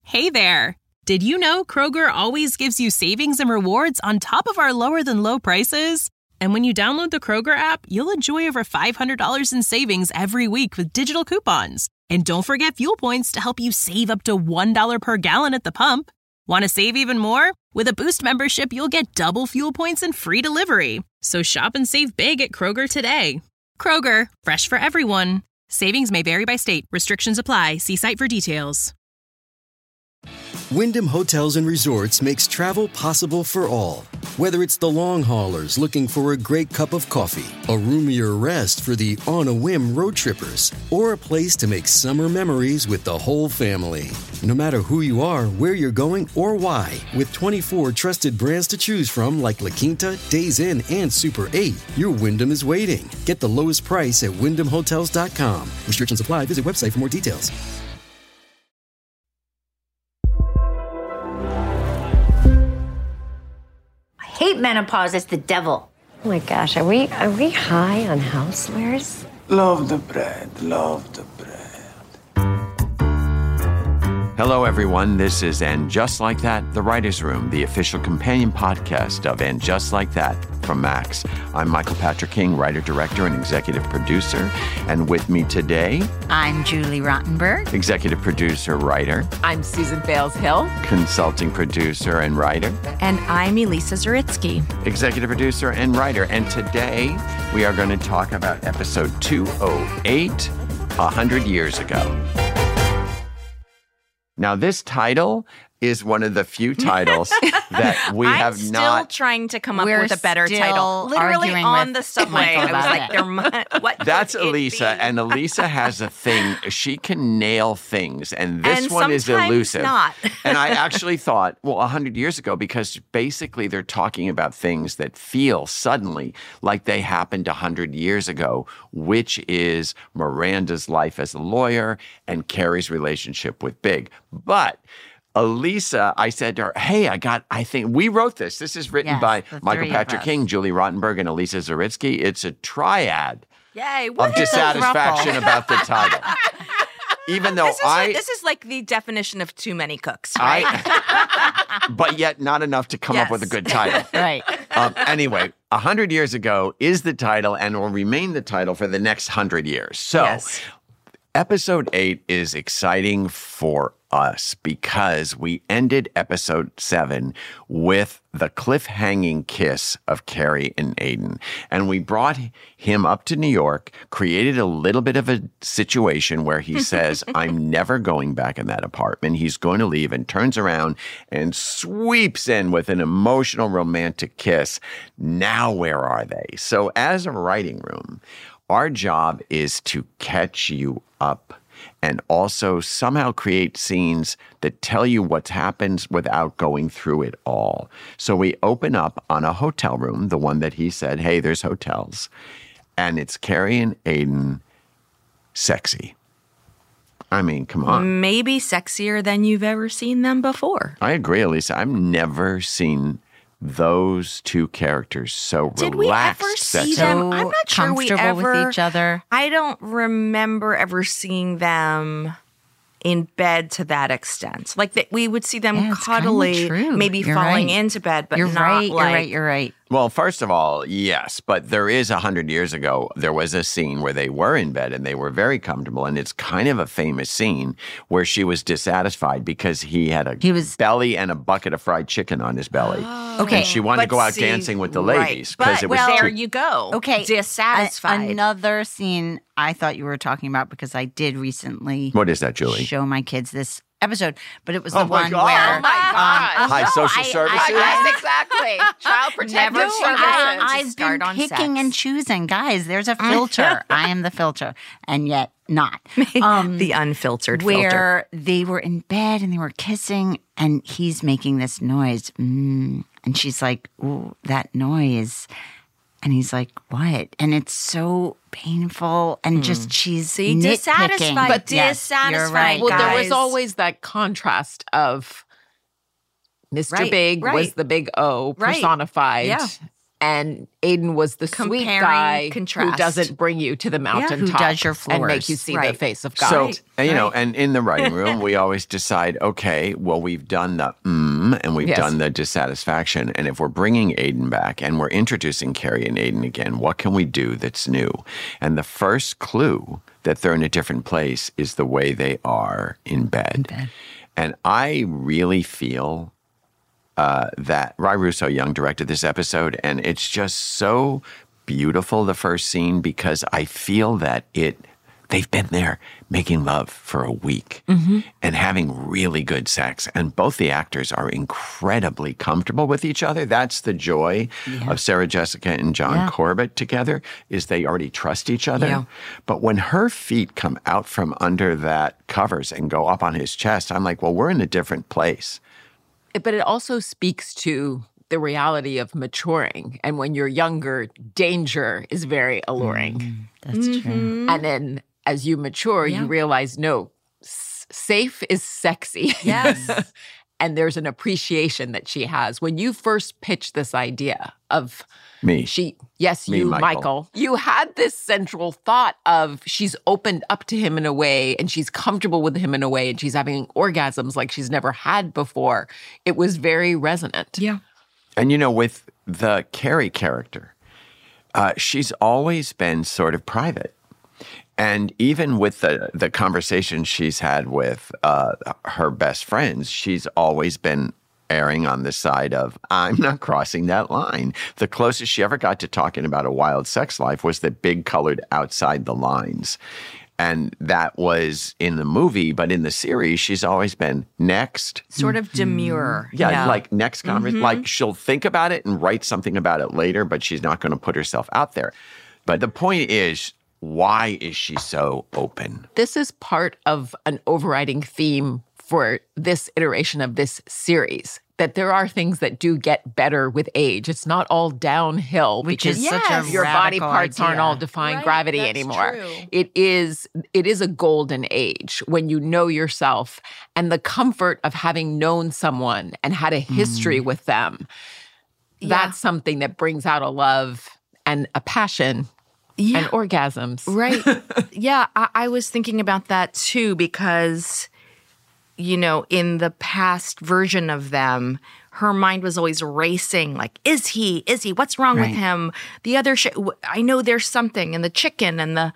Hey there! Did you know Kroger always gives you savings and rewards on top of our lower-than-low prices? And when you download the Kroger app, you'll enjoy over $500 in savings every week with digital coupons. And don't forget fuel points to help you save up to $1 per gallon at the pump. Want to save even more? With a Boost membership, you'll get double fuel points and free delivery. So shop and save big at Kroger today. Kroger, fresh for everyone. Savings may vary by state. Restrictions apply. See site for details. Wyndham Hotels and Resorts makes travel possible for all. Whether it's the long haulers looking for a great cup of coffee, a roomier rest for the on-a-whim road trippers, or a place to make summer memories with the whole family. No matter who you are, where you're going, or why, with 24 trusted brands to choose from like La Quinta, Days Inn, and Super 8, your Wyndham is waiting. Get the lowest price at WyndhamHotels.com. Restrictions apply. Visit website for more details. Hate menopause. It's the devil. Oh my gosh, are we high on housewares? Love the bread, love the bread. Hello, everyone. This is And Just Like That, The Writer's Room, the official companion podcast of And Just Like That from Max. I'm Michael Patrick King, writer, director, and executive producer. And with me today, I'm Julie Rottenberg, executive producer, writer. I'm Susan Bales-Hill, consulting producer and writer. And I'm Elisa Zaritsky, executive producer and writer. And today we are going to talk about episode 208, 100 years ago. Now, this title is one of the few titles that we have not... I'm still trying to come up with a better title. Literally on the subway. I was like, what? That's Elisa, and Elisa has a thing. She can nail things, and this one is elusive. Not. And I actually thought, well, 100 years ago, because basically they're talking about things that feel suddenly like they happened 100 years ago, which is Miranda's life as a lawyer and Carrie's relationship with Big. But Elisa, I said to her, hey, I think we wrote this. This is written by Michael Patrick King, Julie Rottenberg, and Elisa Zaritsky. It's a triad of dissatisfaction about the title. Even though this is like the definition of too many cooks, right? But yet not enough to come up with a good title. Right. Anyway, 100 years ago is the title and will remain the title for the next 100 years. So episode 8 is exciting for us because we ended episode 7 with the cliffhanging kiss of Carrie and Aidan. And we brought him up to New York, created a little bit of a situation where he says, I'm never going back in that apartment. He's going to leave, and turns around and sweeps in with an emotional, romantic kiss. Now, where are they? So as a writing room, our job is to catch you up and also somehow create scenes that tell you what happens without going through it all. So we open up on a hotel room, the one that he said, hey, there's hotels, and it's Carrie and Aidan, sexy. I mean, come on. Maybe sexier than you've ever seen them before. I agree, Elisa. I've never seen those two characters so relaxed. Did we ever see them? I'm not sure we ever with each other. I don't remember ever seeing them in bed to that extent. Like we would see them cuddly, maybe falling into bed, but not You're right. Well, first of all, yes, but there is 100 years ago, there was a scene where they were in bed and they were very comfortable, and it's kind of a famous scene where she was dissatisfied because he had a belly and a bucket of fried chicken on his belly. Okay. And she wanted to go out dancing with the ladies. But it was there you go. Okay. Dissatisfied. Another scene I thought you were talking about, because I did recently What is that, Julie? show my kids this episode, but it was the one God. where Oh my gosh. High social services? Yes, exactly. Child protective services. I've been picking and choosing. Guys, there's a filter. I am the filter, and yet not. The unfiltered filter. Where they were in bed and they were kissing, and he's making this noise. And she's like, ooh, that noise. And he's like, what? And it's so painful, and just she's dissatisfied, but dissatisfied. You're right. Well, guys. there was always that contrast of Mr. Big was the big O personified. Yeah. And Aidan was the sweet guy contrast. who doesn't bring you to the mountaintop who does your floors. and make you see the face of God. So, and in the writing room, we always decide, okay, well, we've done the and we've done the dissatisfaction. And if we're bringing Aidan back and we're introducing Carrie and Aidan again, what can we do that's new? And the first clue that they're in a different place is the way they are in bed. And I really feel that Ry Russo Young directed this episode, and it's just so beautiful, the first scene, because I feel that they've been there making love for a week and having really good sex. And both the actors are incredibly comfortable with each other. That's the joy of Sarah Jessica and John Corbett together, is they already trust each other. Yeah. But when her feet come out from under that covers and go up on his chest, I'm like, well, we're in a different place. But it also speaks to the reality of maturing. And when you're younger, danger is very alluring. That's true. And then as you mature, you realize, no, safe is sexy. Yes. And there's an appreciation that she has. When you first pitched this idea of Michael, you had this central thought of she's opened up to him in a way and she's comfortable with him in a way and she's having orgasms like she's never had before. It was very resonant. Yeah. And, with the Carrie character, she's always been sort of private. And even with the conversation she's had with her best friends, she's always been erring on the side of, I'm not crossing that line. The closest she ever got to talking about a wild sex life was the big colored outside the lines. And that was in the movie, but in the series, she's always been next. Sort of demure. Yeah, like next conversation. Like she'll think about it and write something about it later, but she's not going to put herself out there. But the point is, why is she so open? This is part of an overriding theme for this iteration of this series, that there are things that do get better with age. It's not all downhill, which is such a your body parts idea. Aren't all defying gravity anymore. True. It is a golden age when you know yourself and the comfort of having known someone and had a history with them. That's something that brings out a love and a passion. And orgasms. Right. Yeah, I was thinking about that too because, in the past version of them, her mind was always racing. Like, is he? What's wrong with him? The other I know there's something. And the chicken and the,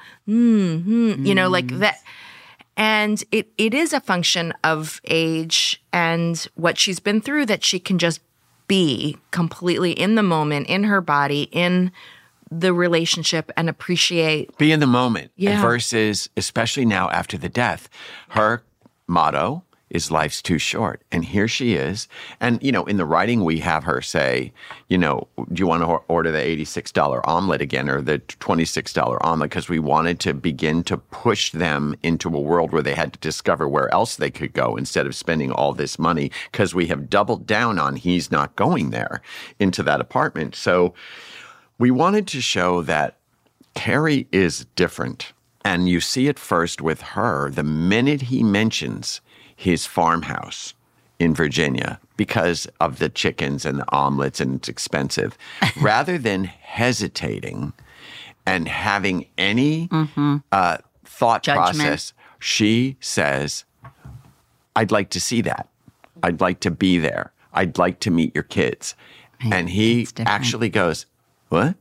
like that. And it is a function of age and what she's been through that she can just be completely in the moment, in her body, in the relationship and appreciate. Be in the moment versus, especially now after the death, her motto is life's too short. And here she is. And, in the writing, we have her say, do you want to order the $86 omelet again or the $26 omelet? Because we wanted to begin to push them into a world where they had to discover where else they could go instead of spending all this money, because we have doubled down on he's not going there into that apartment. So we wanted to show that Carrie is different. And you see it first with her the minute he mentions his farmhouse in Virginia because of the chickens and the omelets and it's expensive. Rather than hesitating and having any thought process, she says, I'd like to see that. I'd like to be there. I'd like to meet your kids. And he actually goes, what?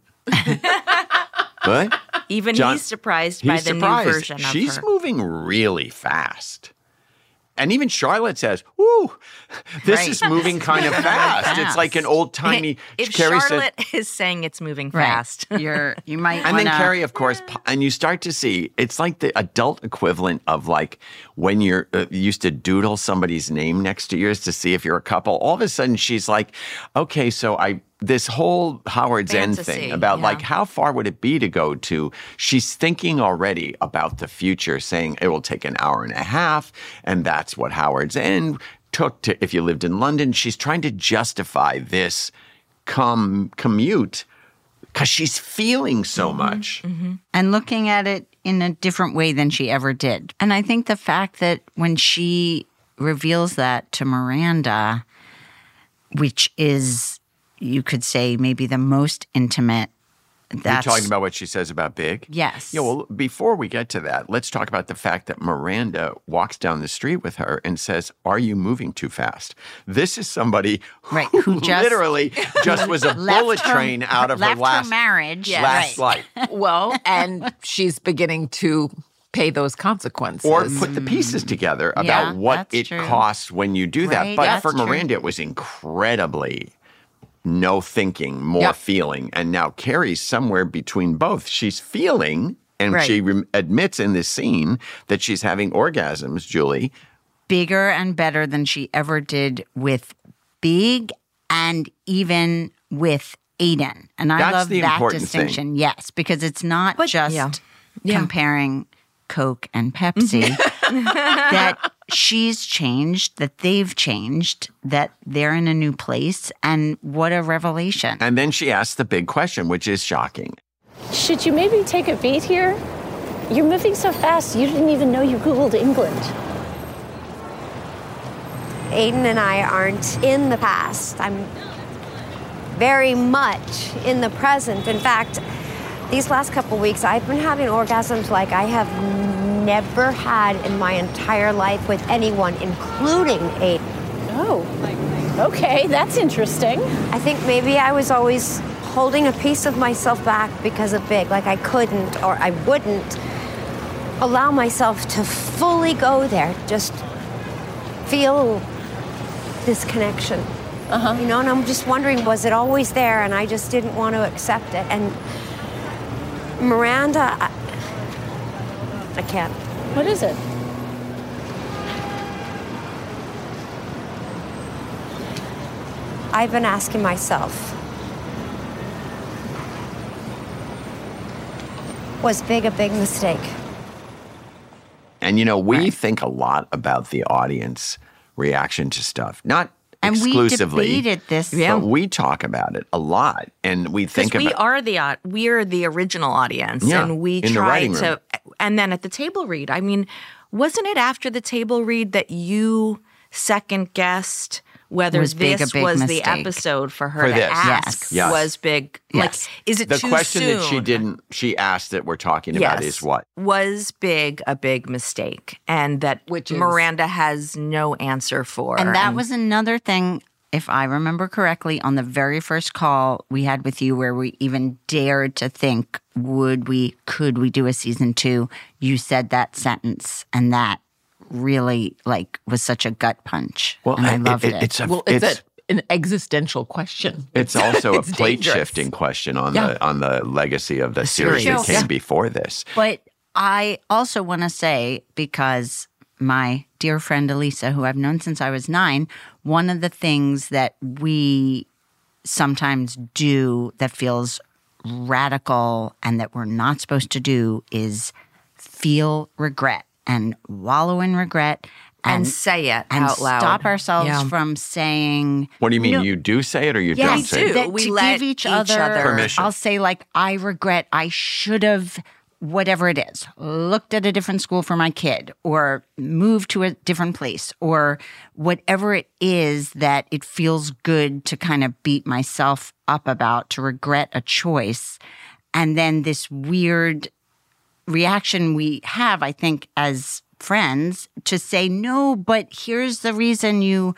What? Even he's surprised by the new version of her. She's moving really fast. And even Charlotte says, "Woo, this is moving kind of fast." It's like an old-timey. If Charlotte is saying it's moving fast. You might And then Carrie, of course, and you start to see, it's like the adult equivalent of like when you're used to doodle somebody's name next to yours to see if you're a couple. All of a sudden, she's like, okay, so this whole Howard's End thing about like how far would it be to go to, she's thinking already about the future, saying it will take an hour and a half, and that's what Howard's End took to, if you lived in London. She's trying to justify this commute because she's feeling so much. And looking at it in a different way than she ever did. And I think the fact that when she reveals that to Miranda, which is, you could say maybe the most intimate. You're talking about what she says about Big? Yes. Yeah, well, before we get to that, let's talk about the fact that Miranda walks down the street with her and says, "Are you moving too fast?" This is somebody who just literally just was a bullet train out of her last marriage. Last life. Well, and she's beginning to pay those consequences. Or put the pieces together about what it costs when you do that. But for Miranda, it was incredibly no thinking, more feeling. And now Carrie's somewhere between both. She's feeling, and she admits in this scene that she's having orgasms, Julie. Bigger and better than she ever did with Big and even with Aiden. And I love that distinction. Yes, because it's not just comparing Coke and Pepsi. That she's changed, that they've changed, that they're in a new place, and what a revelation. And then she asks the big question, which is shocking. Should you maybe take a beat here? You're moving so fast, you didn't even know you Googled England. Aiden and I aren't in the past. I'm very much in the present. In fact, these last couple weeks, I've been having orgasms like I have never had in my entire life with anyone, including Aiden. Oh, okay, that's interesting. I think maybe I was always holding a piece of myself back because of Big, like I couldn't or I wouldn't allow myself to fully go there, just feel this connection. You know, and I'm just wondering, was it always there and I just didn't want to accept it? And Miranda, I can't. What is it? I've been asking myself, was Big a big mistake? And, you know, we think a lot about the audience reaction to stuff. Not exclusively. And we debated this. But we talk about it a lot. And we think about we're the original audience. Yeah, and we in try the to, and then at the table read, I mean, wasn't it after the table read that you second guessed whether this was the episode for her to ask was Big? Like, is it the too question soon? that she asked that we're talking about is what? Was Big a big mistake? And that Miranda has no answer for. And that was another thing, if I remember correctly, on the very first call we had with you where we even dared to think, could we do a season 2? You said that sentence, and that really was such a gut punch. Well, and I loved it. It's an existential question. It's also a plate dangerous. Shifting question on the legacy of the series that came before this. But I also want to say, because my dear friend Elisa, who I've known since I was 9, one of the things that we sometimes do that feels radical and that we're not supposed to do is feel regret and wallow in regret and say it and out loud. Stop ourselves from saying. What do you mean? You do say it or you don't say it? We to let give each other permission. I'll say, I regret, I should have, whatever it is, looked at a different school for my kid or moved to a different place or whatever it is that it feels good to kind of beat myself up about, to regret a choice. And then this weird reaction we have, I think, as friends, to say, no, but here's the reason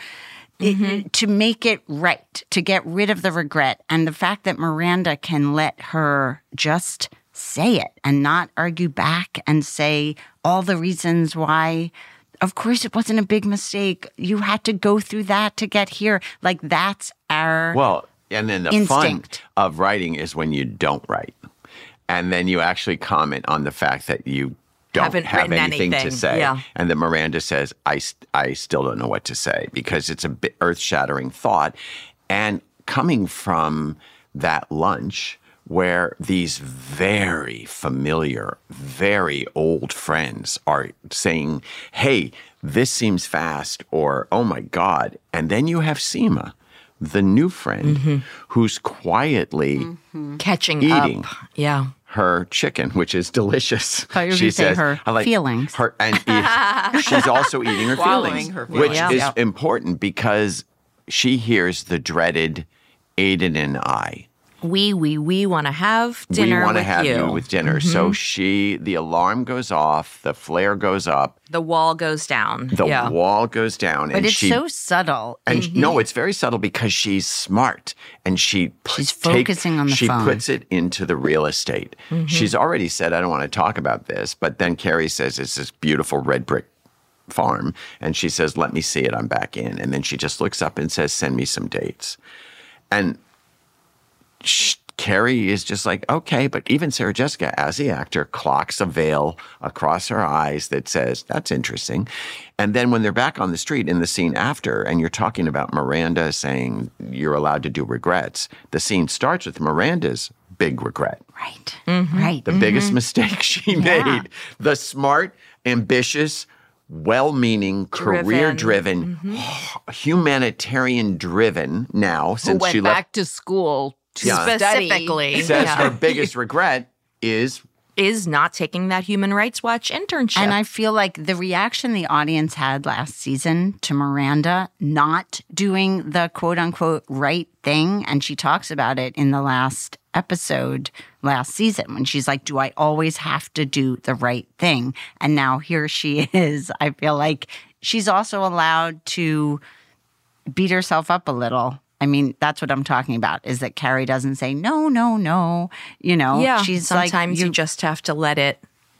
to make it right, to get rid of the regret. And the fact that Miranda can let her just say it and not argue back and say all the reasons why, of course, it wasn't a big mistake. You had to go through that to get here. That's our and then the instinct. fun of writing is when you don't write. And then you actually comment on the fact that you don't have anything to say. Yeah. And then Miranda says, I still don't know what to say, because it's a bit earth-shattering thought. And coming from that lunch where these very familiar, very old friends are saying, hey, this seems fast, or oh my God. And then you have Seema, the new friend, who's quietly eating her chicken, which is delicious. She says her feelings. She's also eating her feelings, which is important because she hears the dreaded Aiden and I. We want to have dinner with you. We want to have you with dinner. So the alarm goes off, the flare goes up. The wall goes down. The wall goes down. But it's so subtle. And no, it's very subtle because she's smart. And she's focusing on the phone. She puts it into the real estate. She's already said, I don't want to talk about this. But then Carrie says, it's this beautiful red brick farm. And she says, let me see it. I'm back in. And then she just looks up and says, send me some dates. And Carrie is just like, okay, but even Sarah Jessica, as the actor, clocks a veil across her eyes that says, that's interesting. And then when they're back on the street in the scene after, and you're talking about Miranda saying you're allowed to do regrets, the scene starts with Miranda's big regret. Right. Right. The biggest mistake she made. The smart, ambitious, well-meaning, career-driven, humanitarian-driven now, since who she went left back to school to specifically says her biggest regret is not taking that Human Rights Watch internship. And I feel like the reaction the audience had last season to Miranda not doing the quote-unquote right thing, and she talks about it in the last episode last season when she's like, do I always have to do the right thing? And now here she is. I feel like she's also allowed to beat herself up a little. I mean, that's what I'm talking about, is that Carrie doesn't say, no, no, no. You know, she's sometimes like, you just have to let it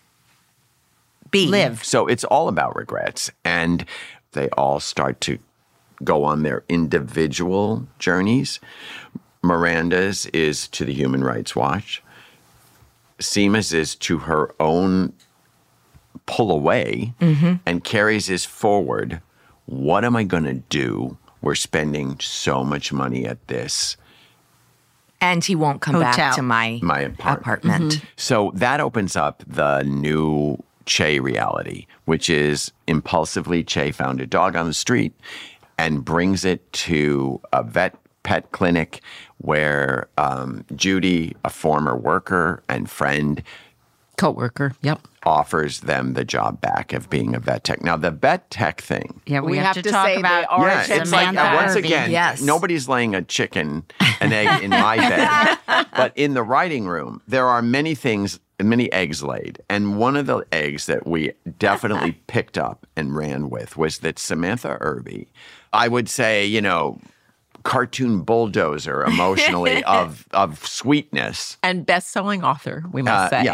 be. Live. So it's all about regrets. And they all start to go on their individual journeys. Miranda's is to the Human Rights Watch. Seema's is to her own pull away. And Carrie's is forward. What am I going to do? We're spending so much money at this. And he won't come back to my apartment. So that opens up the new Che reality, which is impulsively Che found a dog on the street and brings it to a pet clinic where Judy, a former worker and friend, co-worker, offers them the job back of being a vet tech. Now, the vet tech thing. Yeah, we have to talk about it's like, once again, nobody's laying an egg in my bed. But in the writing room, there are many eggs laid. And one of the eggs that we definitely picked up and ran with was that Samantha Irby, I would say, cartoon bulldozer emotionally of sweetness. And best-selling author, we must say.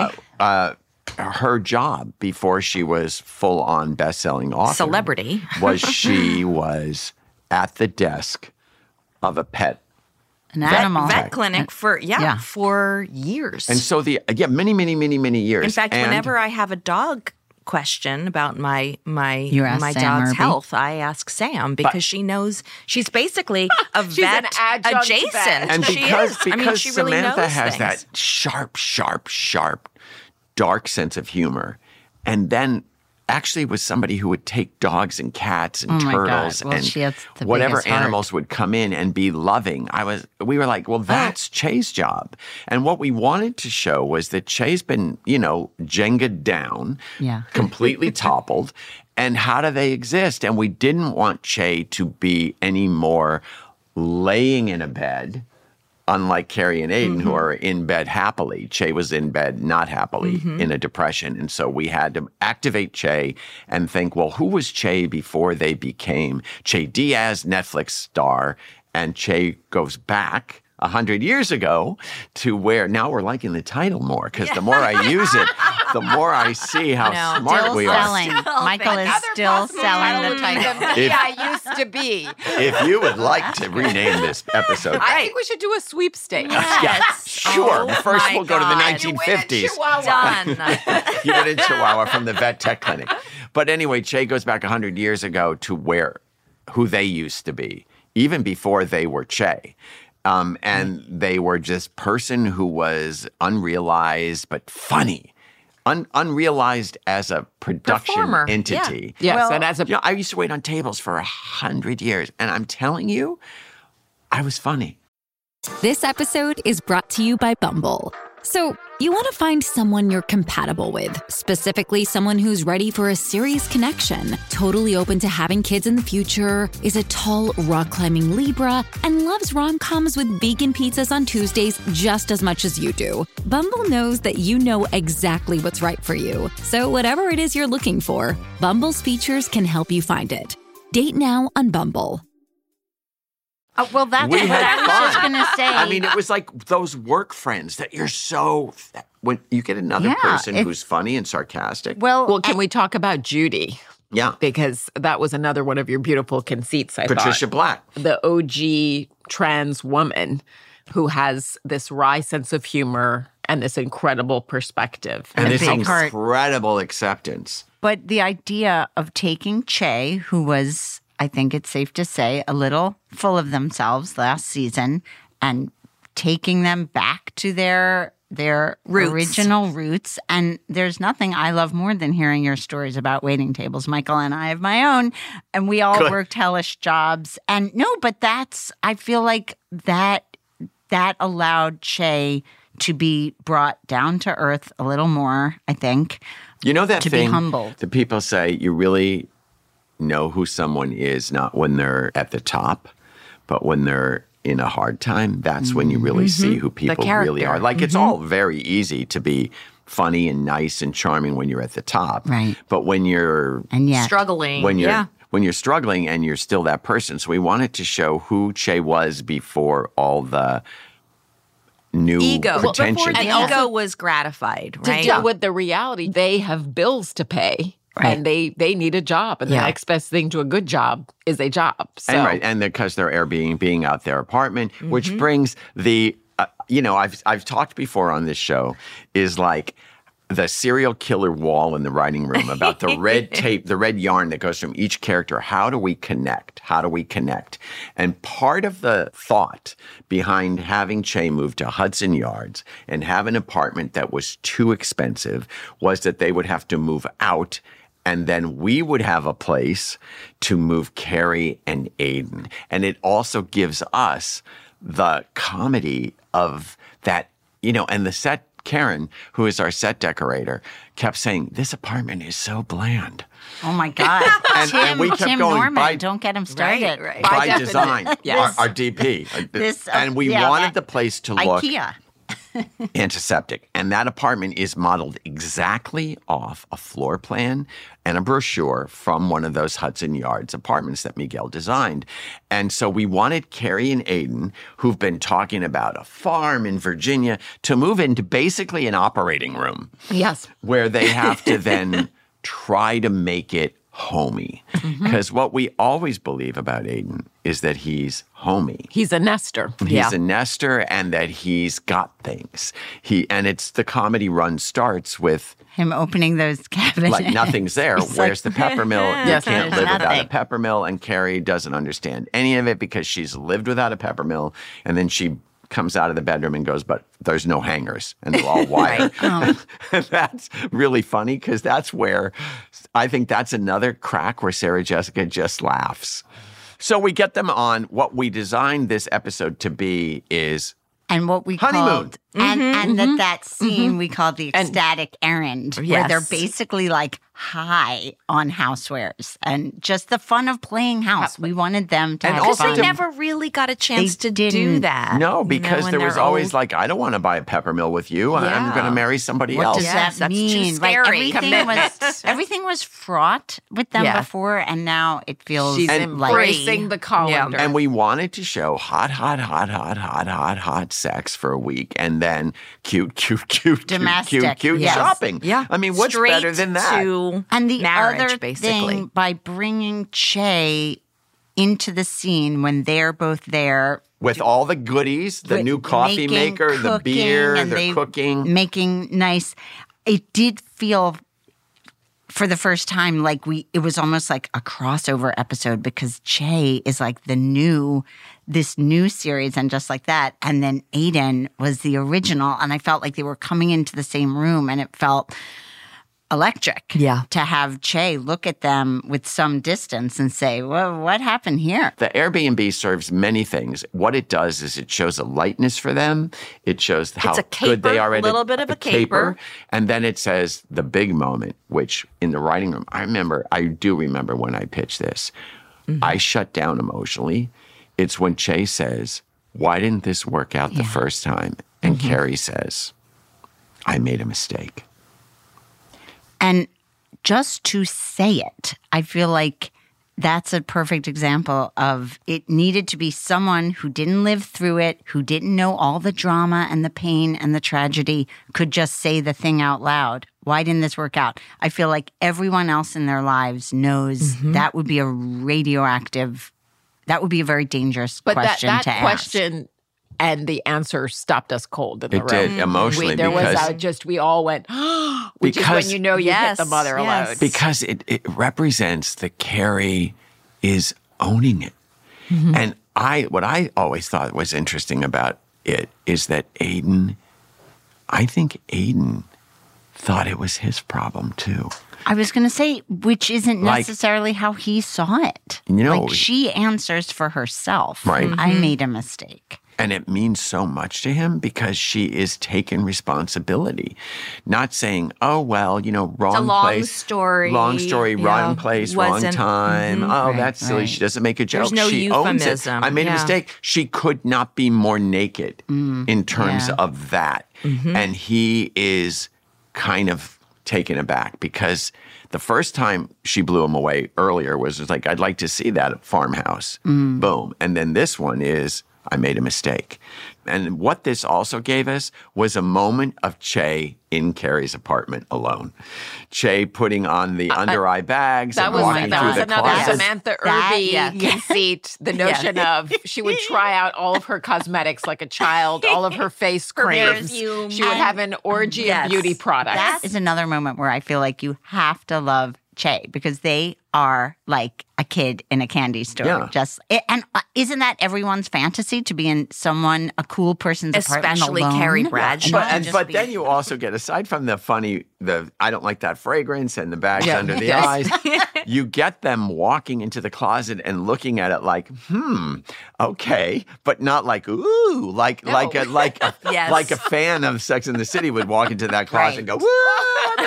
Her job before she was full-on best-selling author. Celebrity. She was at the desk of a pet. An animal. Vet clinic for years. And so many, many, many, many years. In fact, whenever I have a dog question about my dog's Irby? health, I ask Sam because she knows she's basically a vet adjacent. And because she really Samantha knows has things. that sharp, dark sense of humor, and then actually was somebody who would take dogs and cats and turtles and whatever animals would come in and be loving. We were like, well, that's Che's job. And what we wanted to show was that Che's been, Jenga'd down, completely toppled. And how do they exist? And we didn't want Che to be any more laying in a bed, unlike Carrie and Aiden, who are in bed happily. Che was in bed not happily, in a depression. And so we had to activate Che and think, well, who was Che before they became Che Diaz, Netflix star? And Che goes back 100 years ago to where now we're liking the title more, because the more I use it, the more I see how smart we are. Michael is still selling the title. I used to be. If you would like to rename this episode. I think we should do a sweepstakes. Yes. Sure. First we'll go to the 1950s. Done. You went in Chihuahua from the vet tech clinic. But anyway, Che goes back 100 years ago to who they used to be, even before they were Che. And they were just person who was unrealized but funny. Unrealized as a production Performer. entity. Yeah. Yes, and as a I used to wait on tables for 100 years, and I'm telling you, I was funny. This episode is brought to you by Bumble. So, You want to find someone you're compatible with, specifically someone who's ready for a serious connection, totally open to having kids in the future, is a tall, rock-climbing Libra, and loves rom-coms with vegan pizzas on Tuesdays just as much as you do. Bumble knows that you know exactly what's right for you. So whatever it is you're looking for, Bumble's features can help you find it. Date now on Bumble. Well, that's We what had I was just fun. going to say. I mean, it was like those work friends that you're so... When you get another person who's funny and sarcastic. Well, can we talk about Judy? Yeah. Because that was another one of your beautiful conceits, I thought. Patricia Black. The OG trans woman who has this wry sense of humor and this incredible perspective. And this big heart. incredible acceptance. But the idea of taking Che, who was, I think it's safe to say, a little full of themselves last season, and taking them back to their Roots. original roots. And there's nothing I love more than hearing your stories about waiting tables. Michael and I have my own, and we all worked hellish jobs. And no, but I feel like that allowed Che to be brought down to earth a little more, I think. You know that to thing be humbled. that people say you really know who someone is not when they're at the top, but when they're in a hard time. That's when you really see who people really are. Like it's all very easy to be funny and nice and charming when you're at the top. Right. But when you're Struggling. when you're struggling and you're still that person. So we wanted to show who Che was before all the new pretension. And ego was gratified, right? To deal with the reality, they have bills to pay. Right. And they need a job. And the next best thing to a good job is a job. So. And because they're Airbnb out their apartment, which brings the, I've talked before on this show, is like the serial killer wall in the writing room about the red tape, the red yarn that goes from each character. How do we connect? How do we connect? And part of the thought behind having Che move to Hudson Yards and have an apartment that was too expensive was that they would have to move out. And then we would have a place to move Carrie and Aiden. And it also gives us the comedy of that, and the set, Karen, who is our set decorator, kept saying, this apartment is so bland. Oh, my God. and we kept Tim going, Norman, don't get him started. Right. By design, Yes. our DP. And we wanted the place to look IKEA. antiseptic. And that apartment is modeled exactly off a floor plan and a brochure from one of those Hudson Yards apartments that Miguel designed. And so we wanted Carrie and Aiden, who've been talking about a farm in Virginia, to move into basically an operating room. Yes. Where they have to then try to make it homey. Because what we always believe about Aiden is that he's homey. He's a nester. He's a nester, and that he's got things. And it's the comedy run starts with him opening those cabinets. like nothing's there. Where's the peppermill? You can't live without a nothing. peppermill. And Carrie doesn't understand any of it because she's lived without a peppermill, and then she comes out of the bedroom and goes, but there's no hangers and they're all wired. That's really funny because that's where I think that's another crack where Sarah Jessica just laughs. So we get them on. What we designed this episode to be is and what we honeymoon. Called, and that scene we called the ecstatic errand, where they're basically like high on housewares and just the fun of playing house. We wanted them to have fun. They never really got a chance to do that. No, because when there was they're always old. like, I don't want to buy a peppermill with you. I'm going to marry somebody else. What does that mean? That's too scary. Everything was fraught with them before, and now it feels She's embracing the colander. And we wanted to show hot sex for a week, and then cute domestic shopping. Yeah. I mean, what's Straight better than that? And the marriage, other basically. thing, by bringing Che into the scene when they're both there. With all the goodies, the new coffee maker, the beer, they're cooking. Making nice. It did feel, for the first time, like it was almost like a crossover episode because Che is like this new series and just like that. And then Aiden was the original. And I felt like they were coming into the same room and it felt electric. Yeah. To have Che look at them with some distance and say, well, what happened here? The Airbnb serves many things. What it does is it shows a lightness for them. It shows how a good they caper, are at a little bit of a caper. And then it says the big moment, which in the writing room, I do remember when I pitched this. Mm-hmm. I shut down emotionally. It's when Che says, why didn't this work out the first time? And Carrie says, I made a mistake. And just to say it, I feel like that's a perfect example of it needed to be someone who didn't live through it, who didn't know all the drama and the pain and the tragedy, could just say the thing out loud. Why didn't this work out? I feel like everyone else in their lives knows that would be a that would be a very dangerous question to ask. That question and the answer stopped us cold in the room. It did, emotionally. We all went, which is when you know you hit the mother alone. Because it represents that Carrie is owning it. Mm-hmm. And what I always thought was interesting about it is that I think Aiden thought it was his problem too. I was going to say, which isn't necessarily how he saw it. She answers for herself. Right. I made a mistake. And it means so much to him because she is taking responsibility. Not saying, oh, well, wrong place. Long story, wrong place, wrong time. That's silly. She doesn't make a joke. There's no she euphemism. Owns it. I made a mistake. She could not be more naked in terms of that. Mm-hmm. And he is kind of taken aback because the first time she blew him away earlier was like, I'd like to see that farmhouse. Boom. And then this one is, I made a mistake. And what this also gave us was a moment of Che in Carrie's apartment alone. Che putting on the under-eye bags and walking through the another closet. Samantha Irby conceit. The notion of she would try out all of her cosmetics like a child, all of her face creams. She would have an orgy of beauty products. That is another moment where I feel like you have to love Che because they are like a kid in a candy store. Yeah. And isn't that everyone's fantasy to be in a cool person's apartment alone? Especially Carrie Bradshaw. But then you also get, aside from the I don't like that fragrance and the bags under the eyes, you get them walking into the closet and looking at it like, okay, but not like, ooh, like a fan of Sex and the City would walk into that closet and go, woo,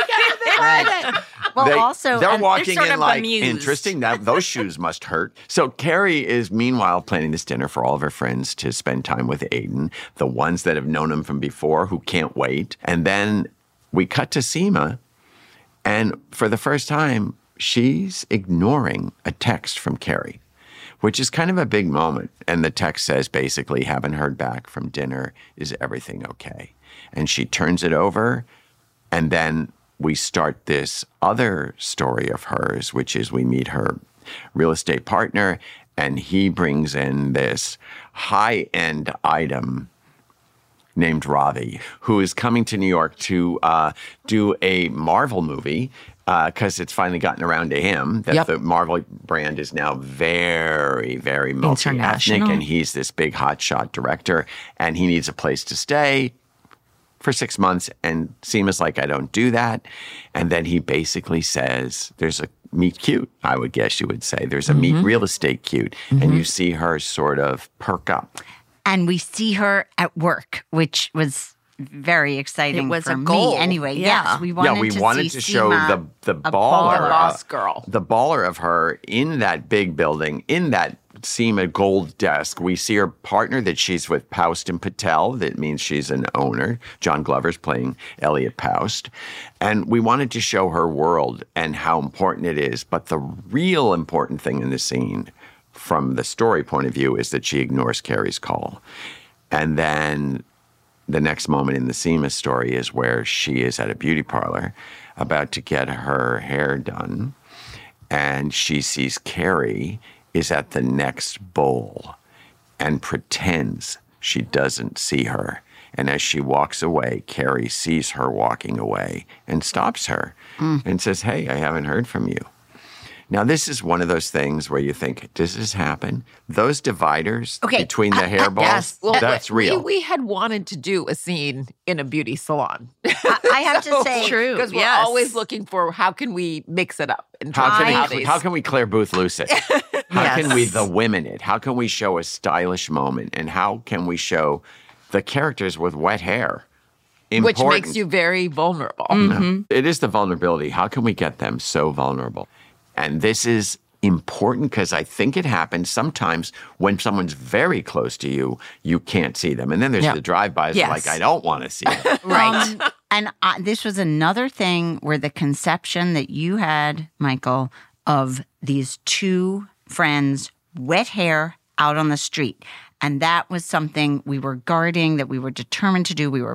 Well, they're walking in like, bemused. Interesting. Those shoes must hurt. So Carrie is meanwhile planning this dinner for all of her friends to spend time with Aiden, the ones that have known him from before who can't wait. And then we cut to Seema, and for the first time, she's ignoring a text from Carrie, which is kind of a big moment. And the text says basically, haven't heard back from dinner. Is everything okay? And she turns it over, and then we start this other story of hers, which is we meet her real estate partner, and he brings in this high-end item named Ravi, who is coming to New York to do a Marvel movie because it's finally gotten around to him that the Marvel brand is now very, very multi-ethnic, and he's this big hotshot director, and he needs a place to stay for 6 months, and Seema's like, I don't do that. And then he basically says, there's a meet cute, I would guess you would say. There's a meet real estate cute. And you see her sort of perk up. And we see her at work, which was very exciting for me anyway. Yes, we wanted to show Seema, the baller, boss girl. The baller of her in that big building, in that Seema gold desk. We see her partner that she's with, Paust and Patel. That means she's an owner. John Glover's playing Elliot Paust. And we wanted to show her world and how important it is. But the real important thing in the scene, from the story point of view, is that she ignores Carrie's call. And then the next moment in the Seema story is where she is at a beauty parlor about to get her hair done. And she sees Carrie is at the next bowl and pretends she doesn't see her. And as she walks away, Carrie sees her walking away and stops her and says, hey, I haven't heard from you. Now, this is one of those things where you think, does this happen? Those dividers between the hair balls, yes. Well, that's real. We had wanted to do a scene in a beauty salon. I have to say, true. Because we're always looking for how can we mix it up in terms of How can we Claire Booth Luce it? How can we the women it? How can we show a stylish moment? And how can we show the characters with wet hair? Which makes you very vulnerable. Mm-hmm. It is the vulnerability. How can we get them so vulnerable? And this is important because I think it happens sometimes when someone's very close to you, you can't see them. And then there's the drive-bys like, I don't want to see them. Right. And this was another thing where the conception that you had, Michael, of these two friends, wet hair out on the street. And that was something we were guarding, that we were determined to do. We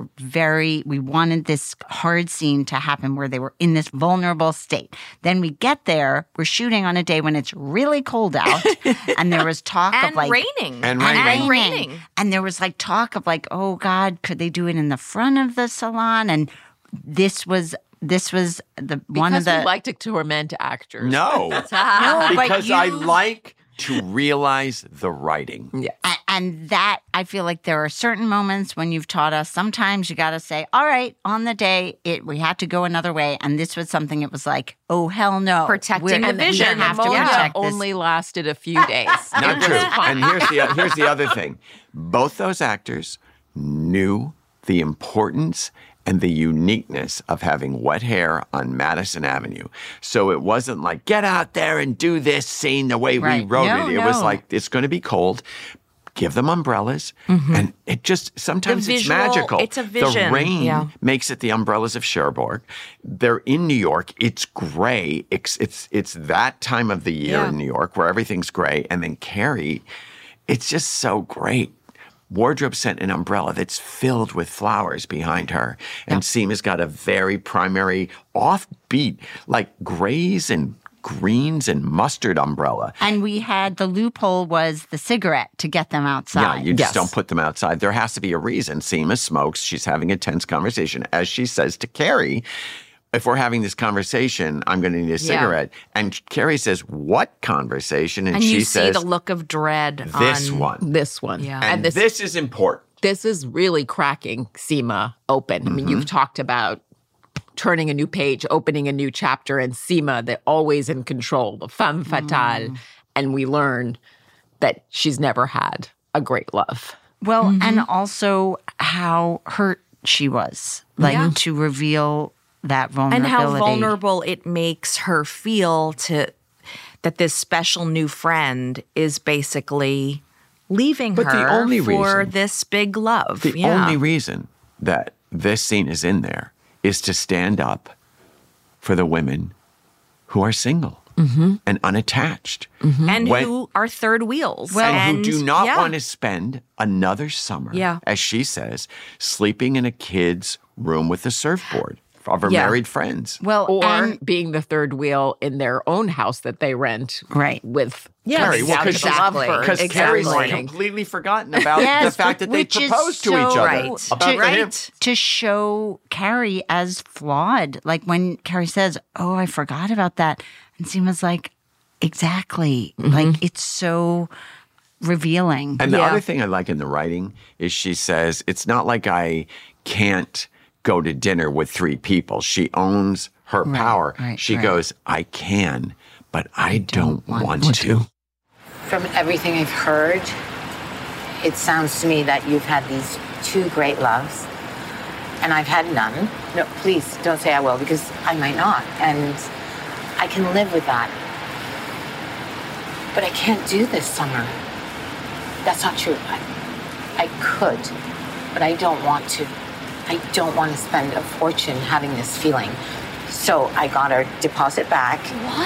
wanted this hard scene to happen where they were in this vulnerable state. Then we get there, we're shooting on a day when it's really cold out. And there was talk of like. Raining. And raining. And there was like talk of like, oh God, could they do it in the front of the salon? And this was the one of the. Because we like to torment actors. No. Because I like to realize the writing. Yeah. And that, I feel like there are certain moments when you've taught us, sometimes you got to say, all right, on the day, we had to go another way. And this was something, it was like, oh, hell no. Protecting the vision. We have to Pneumonia protect this. only lasted a few days. Not true. And here's the other thing. Both those actors knew the importance and the uniqueness of having wet hair on Madison Avenue. So it wasn't like, get out there and do this scene the way we wrote it. It was like, it's going to be cold. Give them umbrellas. And it just, sometimes it's magical. It's a vision. The rain makes it the umbrellas of Cherbourg. They're in New York. It's gray. It's that time of the year in New York where everything's gray. And then Carrie, it's just so great. Wardrobe sent an umbrella that's filled with flowers behind her. And Seema's got a very primary offbeat, like grays and greens and mustard umbrella. And we had, the loophole was the cigarette to get them outside. Yeah, you just don't put them outside. There has to be a reason. Seema smokes. She's having a tense conversation. As she says to Carrie, if we're having this conversation, I'm going to need a cigarette. And Carrie says, what conversation? And she you says, see the look of dread this on one. This one. Yeah. And this is important. This is really cracking Seema open. I mean, you've talked about turning a new page, opening a new chapter, and Seema, they're always in control, the femme fatale. And we learn that she's never had a great love. Well, and also how hurt she was, like to reveal that vulnerability. And how vulnerable it makes her feel that this special new friend is basically leaving her the only for reason, this big love. The only reason that this scene is in there is to stand up for the women who are single and unattached. And who are third wheels. And who do not want to spend another summer, as she says, sleeping in a kid's room with a surfboard of her married friends. Well, or being the third wheel in their own house that they rent. Right. With Carrie, because Carrie's Exactly. completely forgotten about the fact that they proposed to each other. To show Carrie as flawed. Like when Carrie says, oh, I forgot about that. And Seema's like, exactly. Like it's so revealing. And the other thing I like in the writing is she says, it's not like I can't go to dinner with 3 people. She owns her power. She goes, I can, but I don't want to. From everything I've heard, it sounds to me that you've had these 2 great loves, and I've had none. No, please don't say I will, because I might not, and I can live with that. But I can't do this summer. That's not true. I could, but I don't want to. I don't want to spend a fortune having this feeling. So I got our deposit back.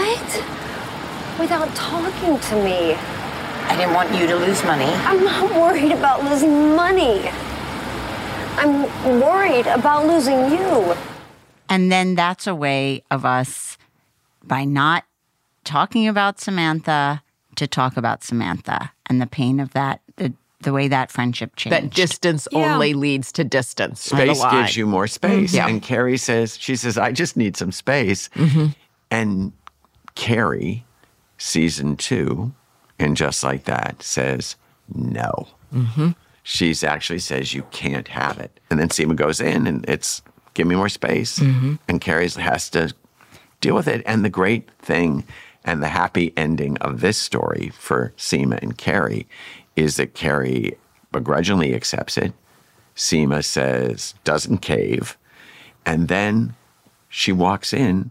What? Without talking to me. I didn't want you to lose money. I'm not worried about losing money. I'm worried about losing you. And then that's a way of us, by not talking about Samantha, to talk about Samantha and the pain of that, the way that friendship changed. That distance only leads to distance. Space gives you more space. Yeah. And Carrie says, I just need some space. And Carrie season 2, and just like that, says no. Mm-hmm. She's actually says, you can't have it. And then Seema goes in and it's, give me more space. Mm-hmm. And Carrie has to deal with it. And the great thing and the happy ending of this story for Seema and Carrie is that Carrie begrudgingly accepts it. Seema says, doesn't cave. And then she walks in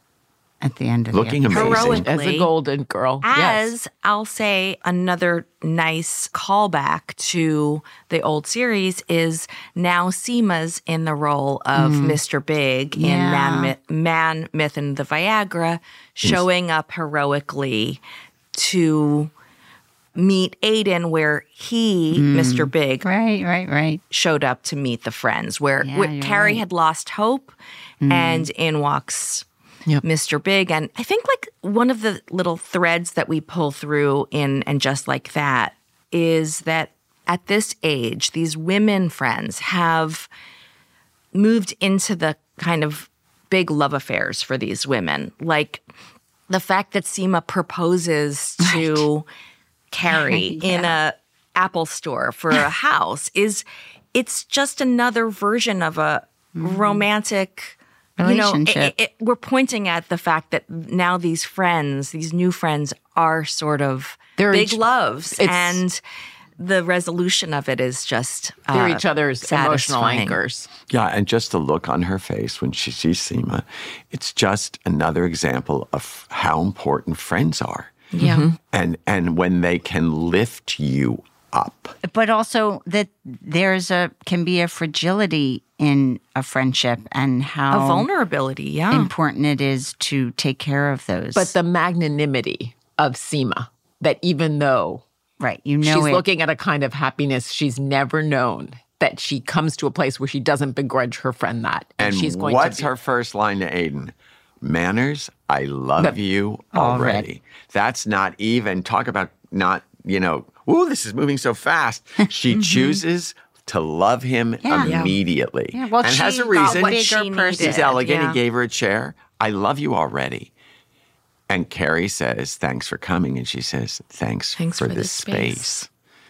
at the end of looking the amazing. Heroically, as a golden girl. As I'll say, another nice callback to the old series is now Seema's in the role of Mr. Big in Man, Myth, and the Viagra, showing up heroically to meet Aiden where he, Mr. Big, right, showed up to meet the friends, where Yeah, Carrie right. had lost hope and in walks Mr. Big. And I think like one of the little threads that we pull through in And Just Like That is that at this age, these women friends have moved into the kind of big love affairs for these women. Like the fact that Seema proposes to Carrie in a Apple store for a house it's just another version of a romantic relationship. We're pointing at the fact that now these friends, these new friends, are sort of big loves, and the resolution of it is just they're each other's emotional satisfying. anchors. Yeah, and just the look on her face when she sees Seema, it's just another example of how important friends are. Yeah. And when they can lift you up. But also that can be a fragility in a friendship and how A vulnerability, important it is to take care of those. But the magnanimity of Seema, that even though she's looking at a kind of happiness she's never known, that she comes to a place where she doesn't begrudge her friend that. And she's going what's to be, her first line to Aiden? Manners, I love you already. That's not even, talk about not, ooh, this is moving so fast. She chooses to love him immediately. Yeah, well, and she has a got reason. what she needed. He's elegant. Yeah. He gave her a chair. I love you already. And Carrie says, thanks for coming. And she says, thanks for this space.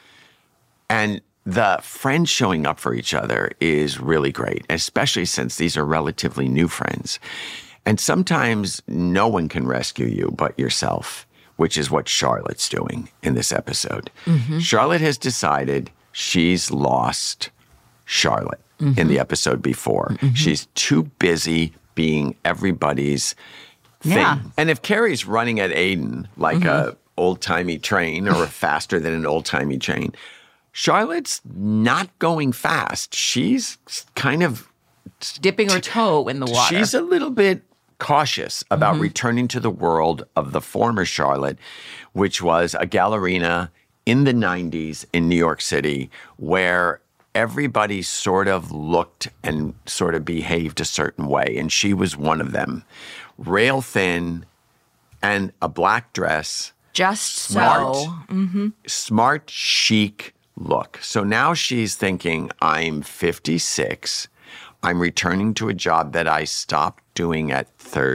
And the friends showing up for each other is really great, especially since these are relatively new friends. And sometimes no one can rescue you but yourself, which is what Charlotte's doing in this episode. Mm-hmm. Charlotte has decided she's lost Charlotte in the episode before. Mm-hmm. She's too busy being everybody's thing. And if Carrie's running at Aiden like a old-timey train or faster than an old-timey train, Charlotte's not going fast. She's kind of dipping her toe in the water. She's a little bit cautious about returning to the world of the former Charlotte, which was a gallerina in the 90s in New York City, where everybody sort of looked and sort of behaved a certain way. And she was one of them. Rail thin and a black dress. Just smart, so. Smart, chic look. So now she's thinking, I'm 56. I'm returning to a job that I stopped doing at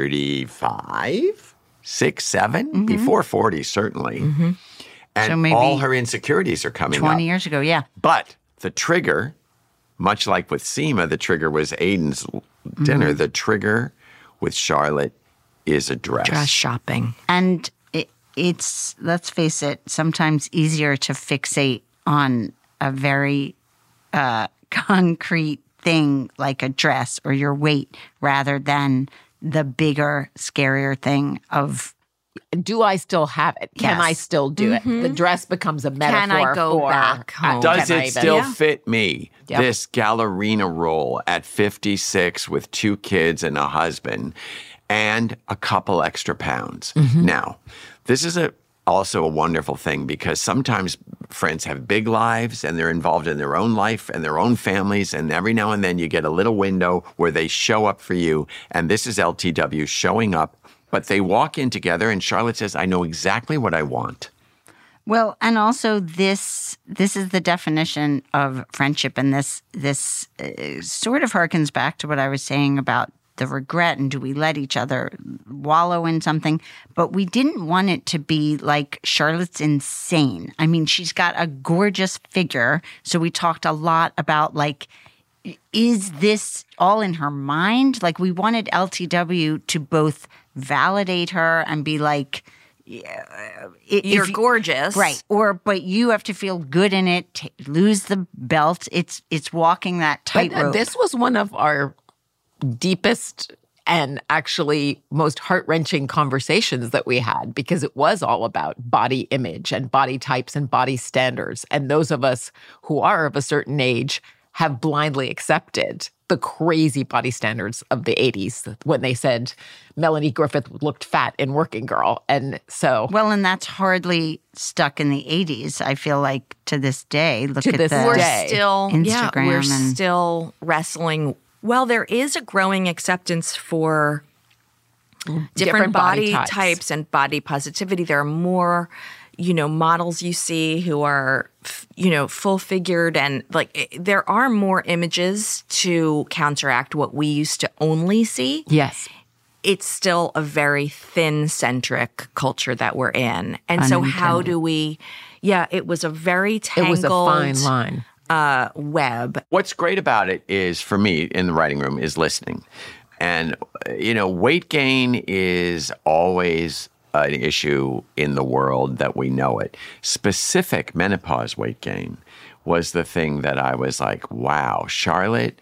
35, 6, 7, before 40, certainly. And So maybe all her insecurities are coming 20 up. years ago, yeah. But the trigger, much like with Seema, the trigger was Aiden's dinner. The trigger with Charlotte is a dress. Dress shopping. And it's, let's face it, sometimes easier to fixate on a very concrete thing like a dress or your weight rather than the bigger, scarier thing of, do I still have it? Can Yes. I still do it? The dress becomes a metaphor. Can I go for, back home? Does can I it even- still fit me? Yep. This gallerina role at 56 with 2 kids and a husband and a couple extra pounds. Now, this is also a wonderful thing because sometimes friends have big lives and they're involved in their own life and their own families. And every now and then you get a little window where they show up for you. And this is LTW showing up. But they walk in together and Charlotte says, I know exactly what I want. well, and also this is the definition of friendship, and this sort of harkens back to what I was saying about the regret and do we let each other wallow in something? But we didn't want it to be like Charlotte's insane. I mean, she's got a gorgeous figure. So we talked a lot about like, is this all in her mind? Like we wanted LTW to both validate her and be like, you're gorgeous. Right. But you have to feel good in it, lose the belt. It's walking that tightrope. This was one of our deepest and actually most heart-wrenching conversations that we had because it was all about body image and body types and body standards. And those of us who are of a certain age have blindly accepted the crazy body standards of the 80s when they said Melanie Griffith looked fat in Working Girl. And so... Well, and that's hardly stuck in the 80s, I feel like, to this day. Look at this we're still, Instagram. We're still wrestling. Well, there is a growing acceptance for different body types and body positivity. There are more... models you see who are, full-figured and like there are more images to counteract what we used to only see. Yes. It's still a very thin-centric culture that we're in. And so how do we – it was a very tangled – It was a fine line. Web. What's great about it is, for me, in the writing room, is listening. And, weight gain is always – an issue in the world that we know it. Specific menopause weight gain was the thing that I was like, wow, Charlotte,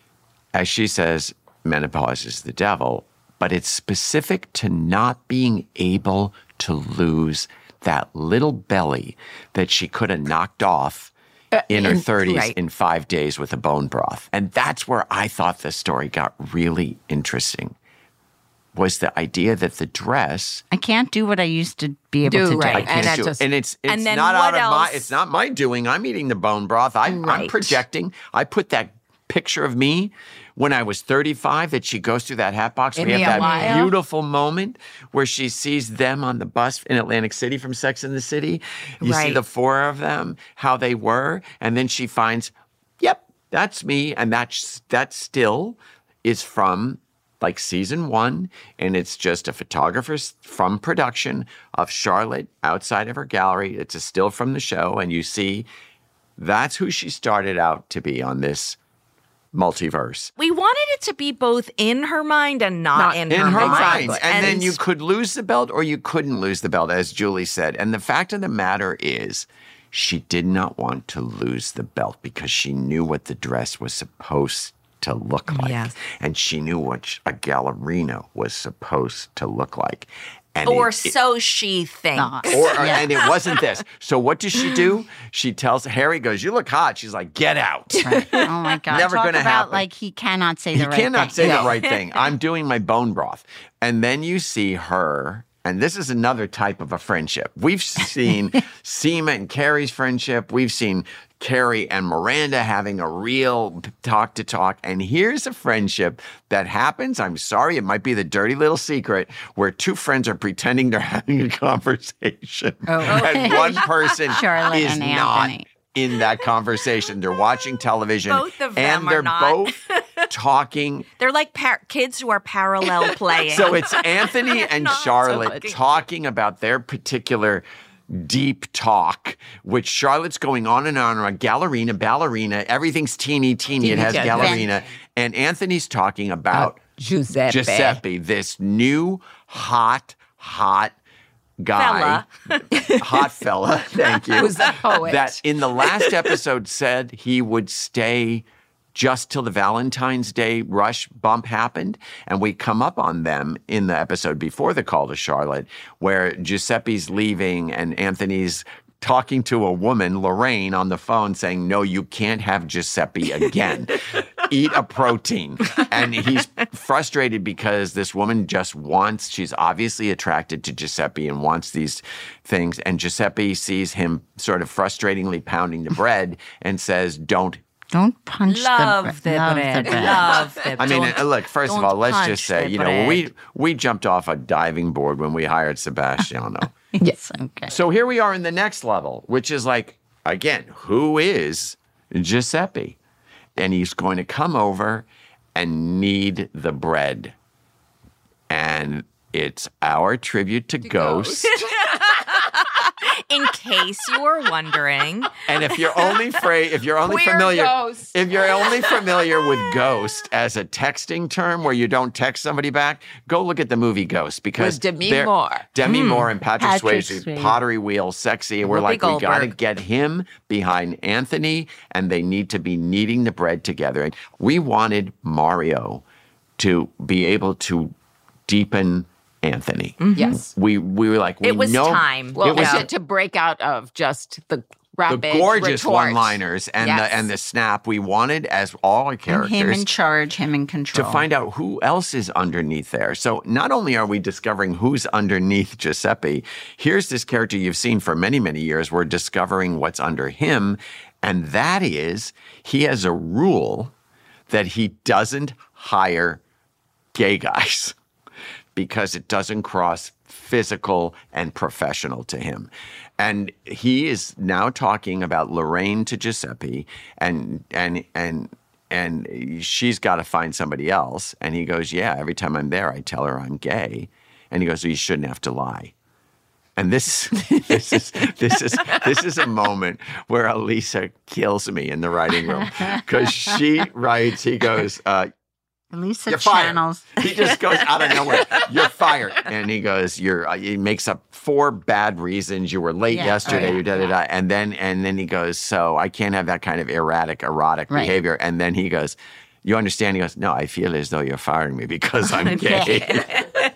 as she says, menopause is the devil, but it's specific to not being able to lose that little belly that she could have knocked off in her 30s in 5 days with a bone broth. And that's where I thought the story got really interesting. Was the idea that the dress I can't do what I used to be able to do. I can't do it. And it's not out of it's not my doing. I'm eating the bone broth. I'm projecting. I put that picture of me when I was 35 that she goes through that hat box. We have that beautiful moment where she sees them on the bus in Atlantic City from Sex and the City. You see the four of them, how they were, and then she finds, yep, that's me, and that still is from like season 1, and it's just a photographer from production of Charlotte outside of her gallery. It's a still from the show, and you see that's who she started out to be on this multiverse. We wanted it to be both in her mind and not in her mind. And then you could lose the belt or you couldn't lose the belt, as Julie said. And the fact of the matter is, she did not want to lose the belt because she knew what the dress was supposed to look like. Yes. And she knew what a ballerina was supposed to look like. And so she thinks. And it wasn't this. So what does she do? She tells Harry, goes, you look hot. She's like, get out. Right. Oh, my God. Never going to happen. Like he cannot say the right thing. He cannot say the right thing. I'm doing my bone broth. And then you see her, and this is another type of a friendship. We've seen Seema and Carrie's friendship. We've seen Carrie and Miranda having a real talk. And here's a friendship that happens. I'm sorry, it might be the dirty little secret where two friends are pretending they're having a conversation. And one person is not in that conversation. They're watching television. Both of them and they're both talking. They're like kids who are parallel playing. So it's Anthony and Charlotte talking about their particular deep talk, which Charlotte's going on and on about ballerina, everything's teeny, it has ballerina. And Anthony's talking about Giuseppe, this new hot guy. Hot fella, thank you. Who's a poet. That in the last episode said he would stay just till the Valentine's Day rush bump happened. And we come up on them in the episode before the call to Charlotte, where Giuseppe's leaving and Anthony's talking to a woman, Lorraine, on the phone saying, no, you can't have Giuseppe again. Eat a protein. And he's frustrated because this woman she's obviously attracted to Giuseppe and wants these things. And Giuseppe sees him sort of frustratingly pounding the bread and says, Don't punch the bread. Love the bread. I mean, look, first of all, let's just say, we jumped off a diving board when we hired Sebastiano. Yes, okay. So here we are in the next level, which is like, again, who is Giuseppe? And he's going to come over and knead the bread. And it's our tribute to Ghost. In case you were wondering. And if you're only familiar with Ghost as a texting term where you don't text somebody back, go look at the movie Ghost because with Demi Moore. Demi Moore and Patrick Swayze, pottery wheel, sexy. And we're like, we got to get him behind Anthony, and they need to be kneading the bread together. And we wanted Mario to be able to deepen Anthony. Yes. We were like, it was time. Well, to break out of just the rapid the gorgeous retort. one-liners and the snap. We wanted, as all our characters, and him in charge, him in control, to find out who else is underneath there. So not only are we discovering who's underneath Giuseppe, here's this character you've seen for many, many years. We're discovering what's under him, and that is he has a rule that he doesn't hire gay guys because it doesn't cross physical and professional to him. And he is now talking about Lorraine to Giuseppe, and she's got to find somebody else. And he goes, yeah, every time I'm there, I tell her I'm gay. And he goes, well, you shouldn't have to lie. And this is a moment where Elisa kills me in the writing room because she writes, he goes, Elisa you're channels. Fired. He just goes out of nowhere. You're fired. And he goes, he makes up 4 bad reasons. You were late yesterday. You da-da-da. And then he goes, so I can't have that kind of erratic, erotic behavior. And then he goes, you understand? He goes, no, I feel as though you're firing me because I'm gay.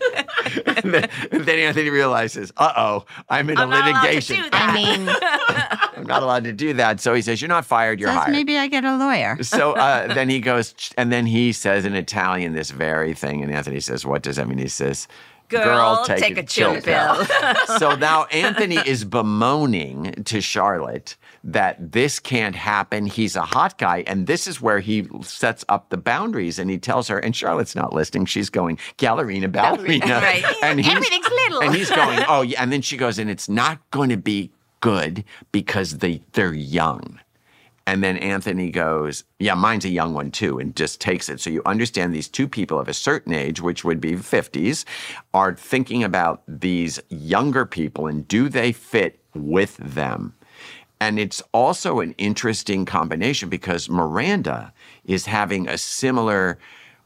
And then Anthony realizes, I'm in a litigation. I'm not allowed to do that. So he says, you're not fired, you're hired. Maybe I get a lawyer. So then he goes, and then he says in Italian this very thing. And Anthony says, what does that mean? He says, Girl, take a chill pill. So now Anthony is bemoaning to Charlotte that this can't happen. He's a hot guy. And this is where he sets up the boundaries. And he tells her, and Charlotte's not listening. She's going, ballerina. Right. And everything's little. And he's going, oh, yeah. And then she goes, and it's not going to be good because they're young. And then Anthony goes, yeah, mine's a young one too, and just takes it. So you understand these 2 people of a certain age, which would be 50s, are thinking about these younger people and do they fit with them? And it's also an interesting combination because Miranda is having a similar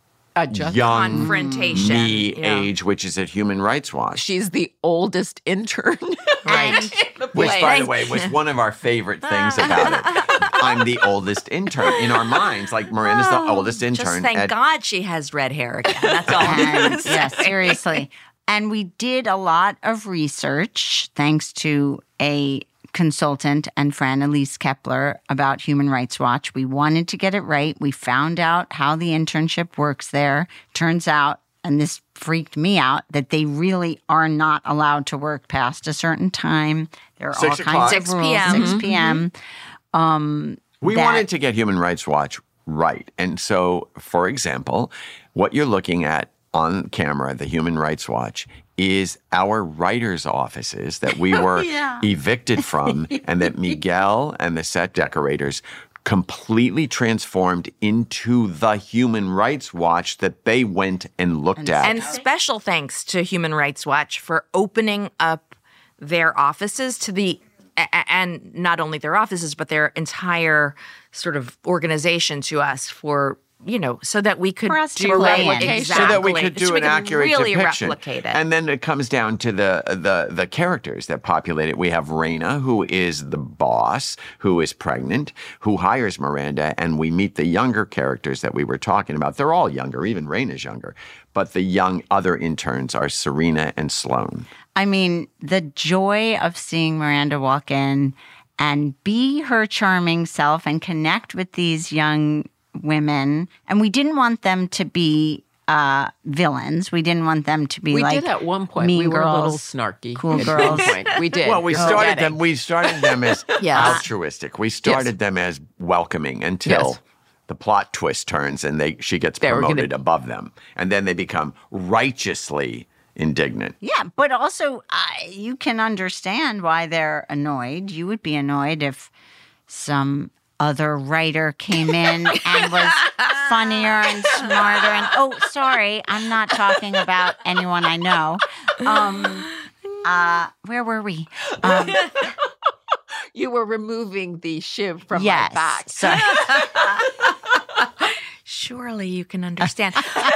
young confrontation age, which is at Human Rights Watch. She's the oldest intern. Right. Which, by the way, was one of our favorite things about it. I'm the oldest intern. In our minds, like Miranda's the oldest intern. Just thank God she has red hair again. That's all. Yeah, seriously. And we did a lot of research, thanks to a consultant and friend, Elise Kepler, about Human Rights Watch. We wanted to get it right. We found out how the internship works there. Turns out, and this freaked me out, that they really are not allowed to work past a certain time. There are all kinds of rules. 6 p.m. We wanted to get Human Rights Watch right. And so, for example, what you're looking at on camera, the Human Rights Watch, is our writers' offices that we were evicted from and that Miguel and the set decorators completely transformed into the Human Rights Watch that they went and looked at. And special thanks to Human Rights Watch for opening up their offices to the and not only their offices, but their entire sort of organization to us for, so that we could do exactly. So that we could do an accurate really depiction. Replicate it. And then it comes down to the characters that populate it. We have Raina, who is the boss, who is pregnant, who hires Miranda, and we meet the younger characters that we were talking about. They're all younger, even Raina's younger. But the young other interns are Serena and Sloane. I mean, the joy of seeing Miranda walk in and be her charming self and connect with these young women. And we didn't want them to be villains. We didn't want them to be we like did at one point. mean we were girls, a little snarky. cool at girls. One point. We did. Well, we started them as altruistic. We started them as welcoming until the plot twist turns and she gets promoted above them. And then they become righteously indignant. Yeah, but also you can understand why they're annoyed. You would be annoyed if some other writer came in and was funnier and smarter. And oh, sorry, I'm not talking about anyone I know. Where were we? You were removing the shiv from my back. Sorry. Surely you can understand.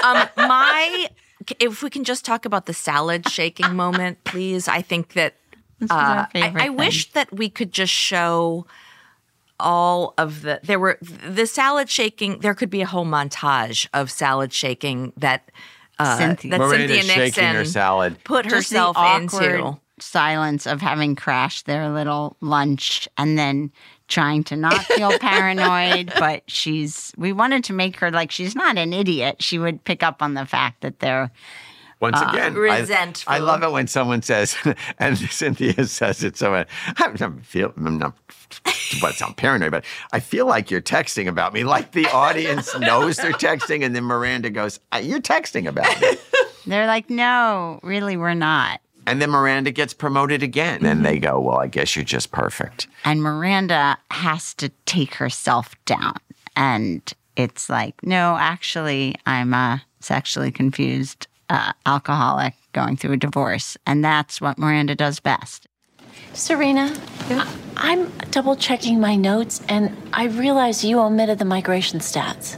If we can just talk about the salad shaking moment, please. I think that I wish that we could just show all of the salad shaking. There could be a whole montage of salad shaking that Cynthia shaking Nixon her salad. put Just herself the awkward into. silence of having crashed their little lunch and then trying to not feel paranoid, but we wanted to make her like she's not an idiot. She would pick up on the fact that they're once again, resentful. I love it when someone says, and Cynthia says it so I'm not but sound paranoid, but I feel like you're texting about me. Like the audience knows they're texting, and then Miranda goes, "You're texting about me." They're like, "No, really, we're not." And then Miranda gets promoted again. And they go, well, I guess you're just perfect. And Miranda has to take herself down. And it's like, no, actually, I'm a sexually confused alcoholic going through a divorce. And that's what Miranda does best. Serena, I'm double checking my notes and I realize you omitted the migration stats.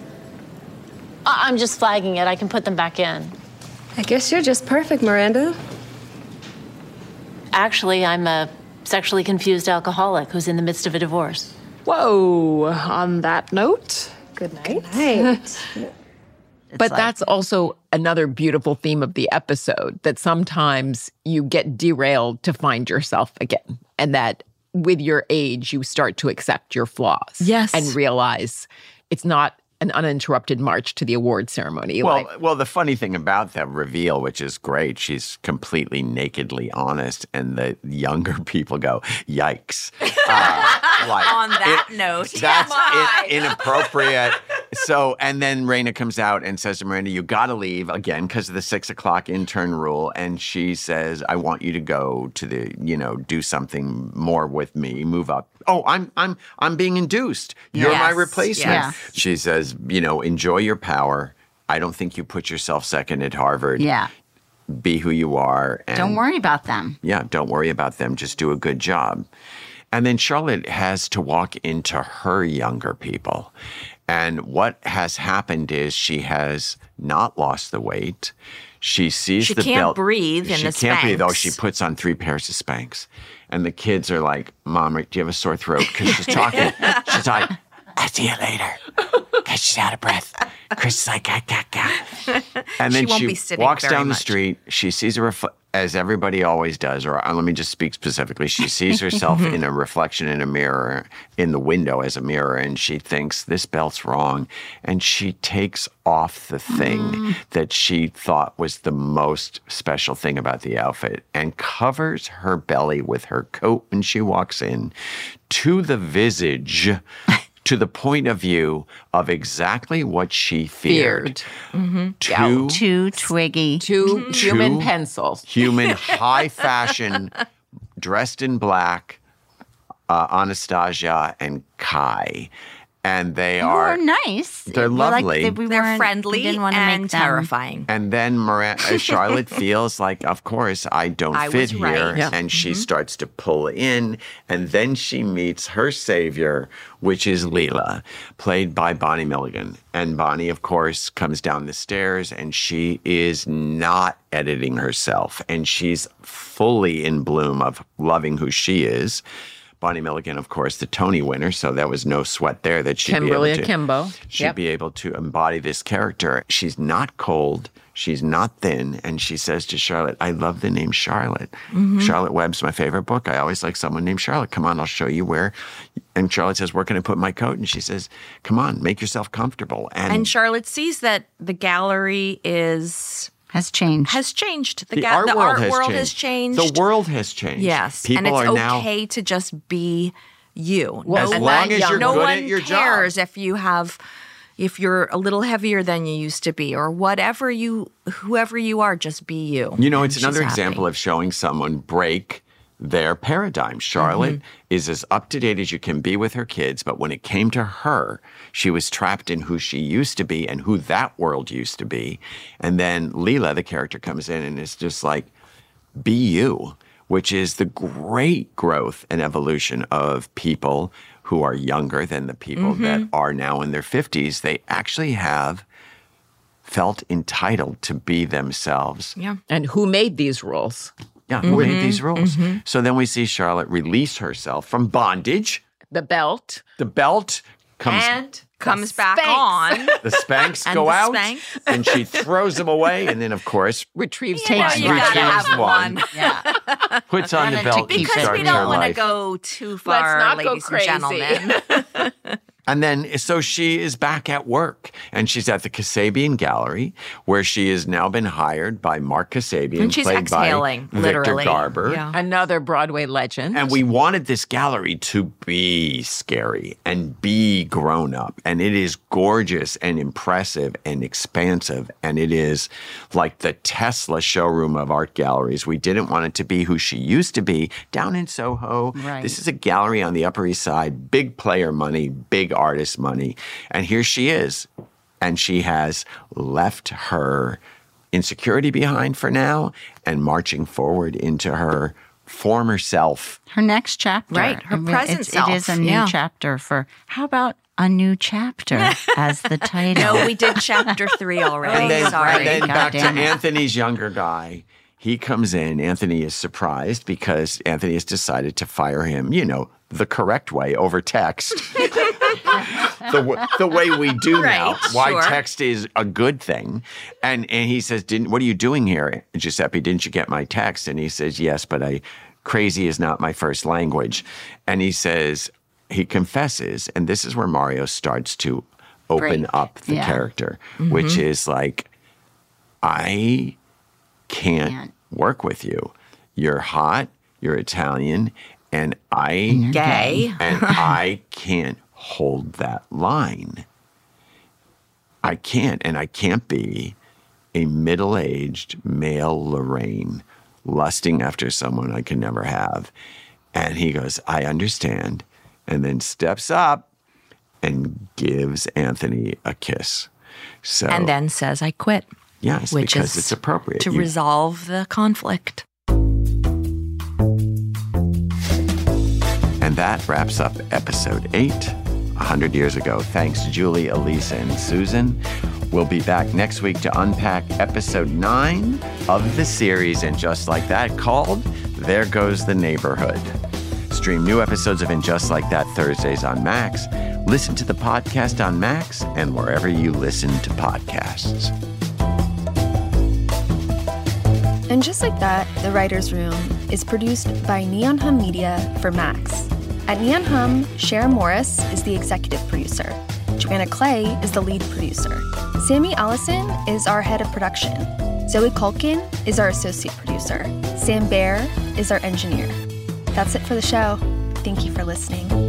I'm just flagging it. I can put them back in. I guess you're just perfect, Miranda. Actually, I'm a sexually confused alcoholic who's in the midst of a divorce. Whoa. On that note, good night. Good night. But that's also another beautiful theme of the episode, that sometimes you get derailed to find yourself again. And that with your age, you start to accept your flaws. Yes. And realize it's not an uninterrupted march to the award ceremony. Well, the funny thing about that reveal, which is great, she's completely nakedly honest, and the younger people go, "Yikes!" On that note, that's inappropriate. So, and then Raina comes out and says to Miranda, "You got to leave again because of the 6 o'clock intern rule." And she says, "I want you to go to do something more with me, move up." Oh, I'm being induced. You're my replacement. Yeah. She says, enjoy your power. I don't think you put yourself second at Harvard. Yeah. Be who you are. And don't worry about them. Yeah, don't worry about them. Just do a good job. And then Charlotte has to walk into her younger people. And what has happened is she has not lost the weight. She sees the belt. She can't breathe in the She can't breathe. Oh, Spanx. she puts on 3 pairs of Spanx. And the kids are like, "Mom, do you have a sore throat?" Because she's talking. She's like, "I'll see you later." Because she's out of breath. Chris is like, "Gah, gah, gah." And then She won't she be sitting walks very down the much. street. She sees as everybody always does, or let me just speak specifically. She sees herself in a reflection in a mirror, in the window as a mirror, and she thinks, this belt's wrong. And she takes off the thing that she thought was the most special thing about the outfit and covers her belly with her coat when she walks in to the visage. To the point of view of exactly what she feared. Two twiggy. Two human pencils. Human, high fashion, dressed in black, Anastasia and Kai. And they are nice. They're lovely. They're friendly we didn't want to and make them terrifying. And then Charlotte feels like, of course, I don't I fit was right. here. Yeah. And she starts to pull in. And then she meets her savior, which is Leela, played by Bonnie Milligan. And Bonnie, of course, comes down the stairs and she is not editing herself. And she's fully in bloom of loving who she is. Bonnie Milligan, of course, the Tony winner, so there was no sweat there that she'd Kimberly be able to. Akimbo. She'd be able to embody this character. She's not cold, she's not thin, and she says to Charlotte, "I love the name Charlotte. Charlotte Webb's my favorite book. I always like someone named Charlotte. Come on, I'll show you where." And Charlotte says, "Where can I put my coat?" And she says, "Come on, make yourself comfortable." And Charlotte sees that the gallery has changed. The art world has changed. The world has changed. Yes, People and it's are now okay to just be you. As long as you're no good one at your cares job. if you're a little heavier than you used to be, or whoever you are, just be you. You know, it's She's another happy. example of showing someone break their paradigm. Charlotte is as up to date as you can be with her kids, but when it came to her, she was trapped in who she used to be and who that world used to be. And then Leela, the character, comes in and is just like, be you, which is the great growth and evolution of people who are younger than the people that are now in their 50s. They actually have felt entitled to be themselves. Yeah. And who made these rules? Yeah, who made these rules? So then we see Charlotte release herself from bondage. The belt. The belt comes back on. The Spanx go out, and she throws them away, and then, of course, retrieves one. Yeah. Puts on the belt and Because starts we don't her want to life. go too far, Let's not go ladies and crazy. gentlemen. And then, so she is back at work, and she's at the Kasabian Gallery, where she has now been hired by Mark Kasabian, And she's played exhaling, by Victor literally. Garber. Yeah. Another Broadway legend. And we wanted this gallery to be scary and be grown up. And it is gorgeous and impressive and expansive. And it is like the Tesla showroom of art galleries. We didn't want it to be who she used to be down in Soho. Right. This is a gallery on the Upper East Side, big player money, big artist money. And here she is. And she has left her insecurity behind for now and marching forward into her former self. Her next chapter. Right, her present self. It is a new chapter for, how about a new chapter as the title? No, we did chapter 3 already. And then, Sorry. and then God back to damn it. Anthony's younger guy. He comes in. Anthony is surprised because Anthony has decided to fire him, the correct way over text. the way we do now. Why sure. text is a good thing. And he says, what are you doing here, Giuseppe? Didn't you get my text? And he says, yes, but crazy is not my first language. And he says, he confesses, and this is where Mario starts to open up the character, which is like, I can't work with you. You're hot, you're Italian, and Gay. and I can't hold that line. I can't, and I can't be a middle-aged male Lorraine lusting after someone I can never have. And he goes, I understand, and then steps up and gives Anthony a kiss. So, And then says, I quit. yes, which because is it's appropriate. To resolve the conflict. And that wraps up episode 8, 100 years ago. Thanks, Julie, Elisa, and Susan. We'll be back next week to unpack episode 9 of the series, and just like that, called There Goes the Neighborhood. Stream new episodes of And Just Like That Thursdays on Max. Listen to the podcast on Max and wherever you listen to podcasts. And Just Like That, The Writer's Room is produced by Neon Hum Media for Max. At Neon Hum, Cher Morris is the executive producer. Joanna Clay is the lead producer. Sammy Allison is our head of production. Zoe Culkin is our associate producer. Sam Baer is our engineer. That's it for the show. Thank you for listening.